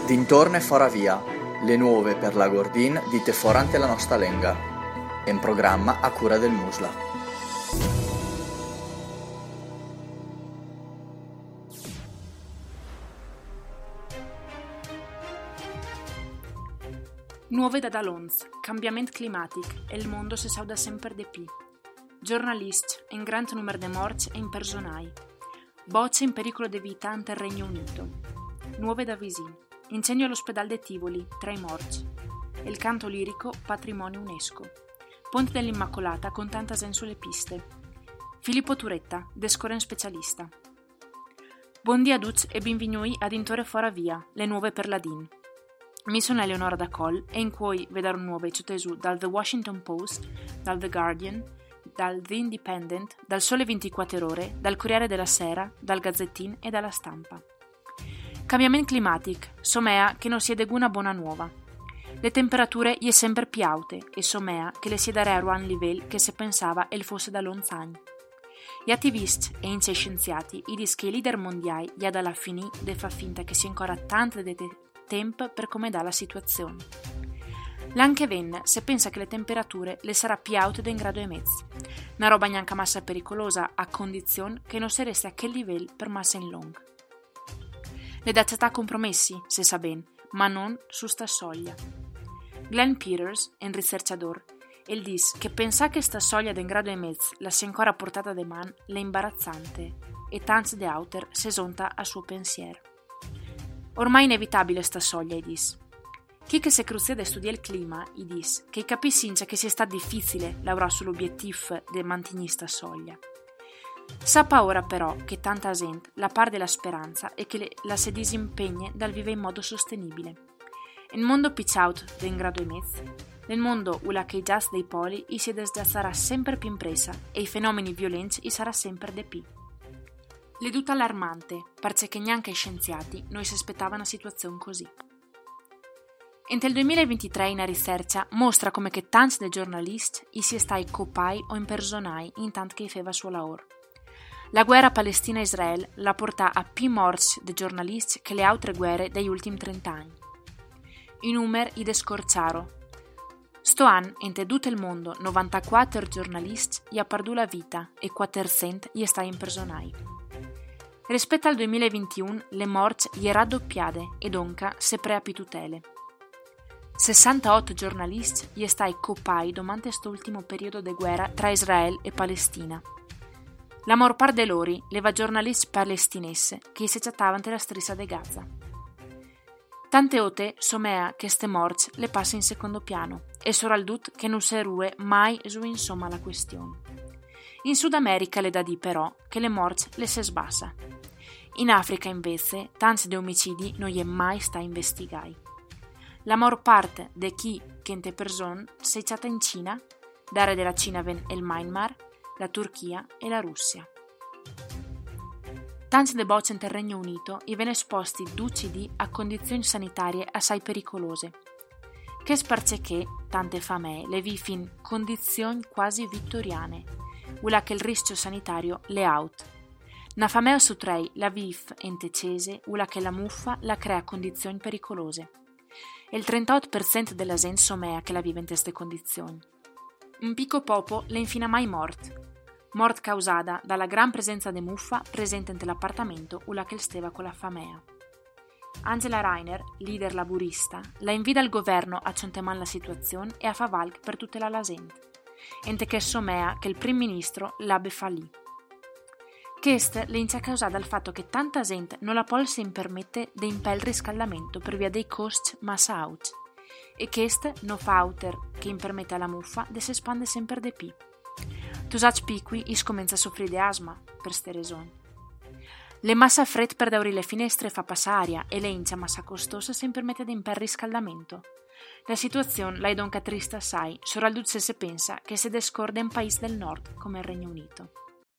Dintorno e fora via, le nuove per la Gordin dite forante la nostra lenga. In programma a cura del Musla. Nuove da Dalons, cambiament climàtic, el mondo se sauda sempre de pi. Giornalisti, in gran numero de morts e impersonai. Bocce in pericolo di vita ante il Regno Unito. Nuove da Visin. Incendio all'ospedale de Tivoli, 3 morti. Il canto lirico, patrimonio UNESCO. Ponte dell'Immacolata con tanta zen sulle piste. Filippo Turetta, descoren specialista. Buondì a tutti e benvenuti ad Intore Fora Via, le nuove per la DIN. Mi sono Eleonora da Col e in cui vedrò nuove ciotesù dal The Washington Post, dal The Guardian, dal The Independent, dal Sole 24 Ore, dal Corriere della Sera, dal Gazzettin e dalla Stampa. Cambiamento climatico, somea che non si è deguna buona nuova. Le temperature gli è sempre più alte e somea che le si darà a un livello che si pensava il fosse da lontano. Gli attivisti e i scienziati dicono che i leader mondiali gli ha dalla finì de fa finta che sia ancora tanto di tempo per come dà la situazione. L'anche venne se pensa che le temperature le sarà più alte di un grado e mezzo, una roba neanche massa pericolosa a condizione che non si resti a quel livello per massa in long. Le data compromessi, se sa ben, ma non su sta soglia. Glenn Peters, un ricercatore, el dice che pensare che sta soglia di un grado e mezzo la sia ancora portata de man è imbarazzante e tanti de autor se sonta a suo pensiero. Ormai inevitabile sta soglia, i dis. Chi che se cruzia studia il clima, i dis, che capisce che sia stato difficile lavorare sull'obiettivo di mantenere sta soglia. Sappa ora però che tanta gente la par della speranza e che la si disimpegna dal vivere in modo sostenibile. In mondo pitchout di un grado e mezzo, nel mondo ula che i gas dei poli si desgazzerà sempre più impresa e i fenomeni violenti sarà sempre de più. L'eduta allarmante, parce che neanche i scienziati non si aspettavano una situazione così. Entro il 2023 una ricerca mostra come che tanti dei giornalisti si stai copai o impersonai intanto che faceva suo lavoro. La guerra Palestina-Israele la porta a più morti dei giornalisti che le altre guerre degli ultimi 30 anni. I numeri i descorciaro. Sto anno, in tutto il mondo, 94 giornalisti gli ha perduto la vita e 400 gli stai impersonai. Rispetto al 2021, le morti gli raddoppiate e donca se preapi tutele. 68 giornalisti gli stai copai durante questo ultimo periodo di guerra tra Israele e Palestina. La maggior parte di loro leva giornalisti palestinesi che si chattavano la striscia di Gaza. Tante ote somea che ste morti le passa in secondo piano e soprattutto che non si rue mai su insomma la questione. In Sud America le da di però che le morti le si sbassa. In Africa invece tanti di omicidi non gli è mai sta investigai. La maggior parte di chi che in te persone si è chatta in Cina, dare della Cina ven il Myanmar, la Turchia e la Russia. Tanti de bocce nel Regno Unito viene esposti ducidi a condizioni sanitarie assai pericolose, che sparce che, tante famiglie le vivi in condizioni quasi vittoriane, ula che il rischio sanitario le out. Una famiglia su 3 la vive entecese, ula che la muffa la crea condizioni pericolose. E il 38% della gente somea che la vive in queste condizioni. Un picco popo le infina mai mort causata dalla gran presenza di muffa presente nell'appartamento ula che steva con la famea. Angela Rainer, leader laburista, la invita al governo a cionteman la situazione e a fa valg per tutelare la gente, ente che somea che il primo ministro l'abbia fallì. Questa le inizia causata dal fatto che tanta gente non la può si permette di impel riscaldamento per via dei costi massa out, e questa non fa outer che impermette alla muffa di si espande sempre di più. Tusach piqui comincia a soffrire di asma per ste ragioni. Le massa fred per dauri le finestre fa passare aria e le inizia massa costosa si permette di imper riscaldamento. La situazione la è donca triste assai, soprattutto se si pensa che si descorde un paese del nord come il Regno Unito.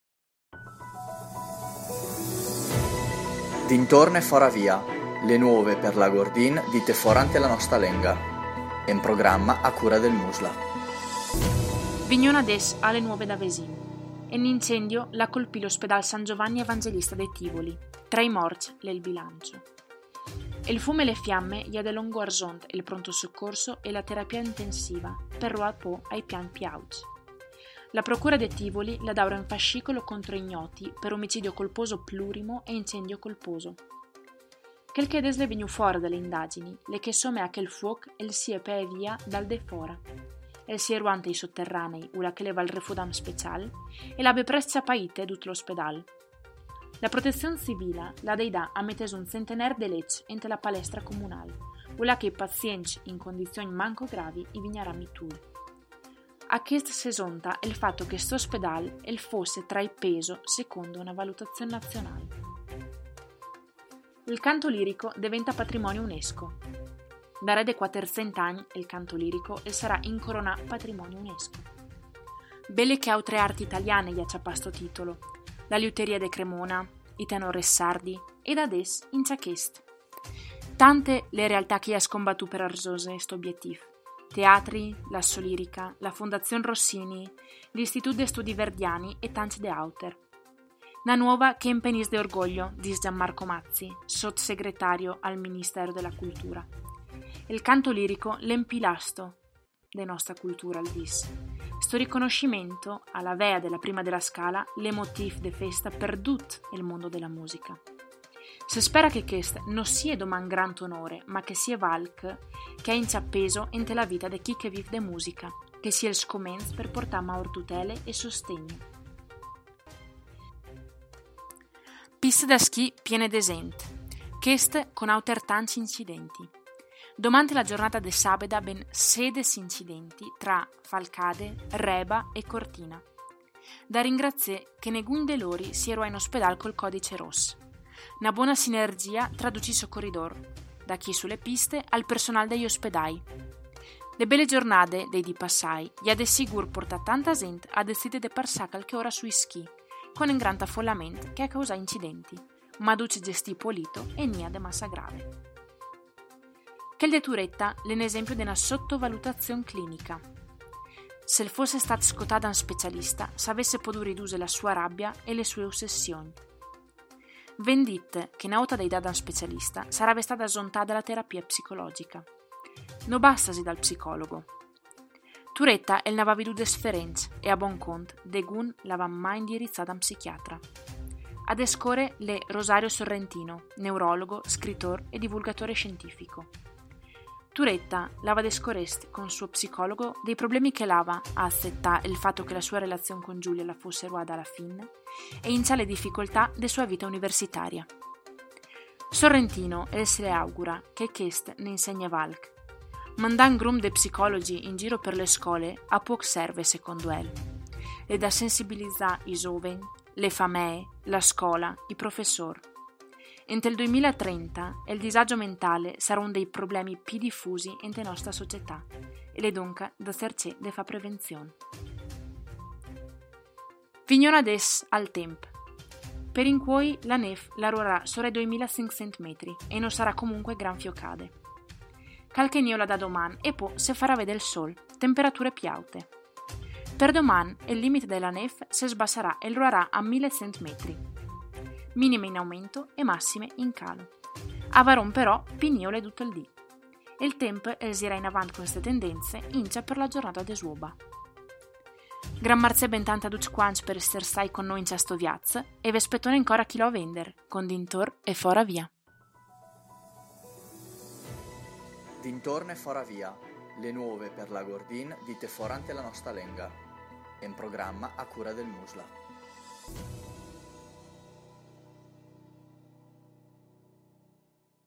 Dintorno e fora via, le nuove per la Gordin dite forante la nostra lenga. In programma a cura del Musla. Vignona des alle nuove da Vesin. E un incendio la colpì l'ospedale San Giovanni Evangelista dei Tivoli. 3 morti il bilancio. Il fumo e le fiamme gli de longo arzont il pronto soccorso e la terapia intensiva per ruapò ai pian piauts. La procura de Tivoli la daura in fascicolo contro ignoti per omicidio colposo plurimo e incendio colposo. Quel che desle vegnu fuori dalle indagini, le che some a che il fuoc el sie pe via dal de fora. El sie ruante i sotterranei, ula che leva il refudam special, e l'abe prescia paite dut l'ospedal. La protezione civile la deidà a mettes un centenar de lec ente la palestra comunale, ula che i pazienti in condizioni manco gravi i vignara mitul. A chest sesonta il fatto che st'ospedal el fosse tra i peso secondo una valutazione nazionale. Il canto lirico diventa patrimonio UNESCO. Da re de 400 anni il canto lirico e sarà incorona patrimonio UNESCO. Belle che altre arti italiane gli acciappa sto titolo, la liuteria de Cremona, i tenores sardi ed ades in Ciachest. Tante le realtà che ha scombattu per arzose sto obiettivo. Teatri, l'Asso Lirica, la Fondazione Rossini, l'Istituto de Studi Verdiani e tanti de auter. Una nuova che impenis de orgoglio, dis Gianmarco Mazzi, sottosegretario al Ministero della Cultura. Il canto lirico l'empilasto de nostra cultura al dis. Sto riconoscimento alla vea della prima della scala l'emotiv de festa per tut il mondo della musica. Se spera che quest non sia doman gran onore, ma che sia valc che è inciappeso ente la vita de chi che vive de musica, che sia il scomenz per portare maur tutele e sostegno. Piste da schi piene d'esent, queste con auter tanti incidenti. Domante la giornata de sabeda ben 16 incidenti tra Falcade, Reba e Cortina. Da ringraziare che negun de lori si ero in ospedale col codice rosso. Una buona sinergia tra duci soccorridor, da chi sulle piste al personale degli ospedali. Le belle giornate dei di passai, gli de sigur porta tanta gente a decide de passare qualche ora sui schi, con un gran affollamento che ha causato incidenti, ma duce gestì pulito e nia de massa grave. Quel de Turetta è un esempio di una sottovalutazione clinica. Se fosse stato scottato da un specialista, s'avesse potuto ridurre la sua rabbia e le sue ossessioni. Vendite che nauta dei da un specialista sarebbe stata assontata dalla terapia psicologica. Non bastasi dal psicologo. Turetta el n'aveva veduto sferenze e a buon conto degun l'aveva mai indirizzata a un psichiatra. Ad escore le Rosario Sorrentino, neurologo, scrittore e divulgatore scientifico. Turetta l'ava descorest con suo psicologo dei problemi che l'ava a accettare il fatto che la sua relazione con Giulia la fosse ruada alla fine e in le difficoltà della sua vita universitaria. Sorrentino se le augura che quest ne insegna valc. Mandan grum de psicologi in giro per le scuole a poco serve secondo el. E da sensibilizzare i giovani, le famiglie, la scuola, i professori. Entro il 2030 il disagio mentale sarà uno dei problemi più diffusi nella nostra società e le dunque da cercare di fare prevenzione. Vignon adesso al tempo. Per in cui la neve larorà sopra 2500 metri e non sarà comunque gran fiocade. Calche niola da domani e poi si farà vedere il sol, temperature più alte. Per domani il limite della neve si sbasserà e larorà a 1100 metri. Minime in aumento e massime in calo. Avaron però pignole tutto il dì. E il tempo esirà in avanti con queste tendenze incia per la giornata de suoba. Gran marze ben tanta duc quanci per essere stai con noi in cesto viaz e vespettone ancora chi lo a vender, con dintor e fora via. Dintorno e fora via, le nuove per la Gordin dite forante la nostra lenga. In programma a cura del Musla.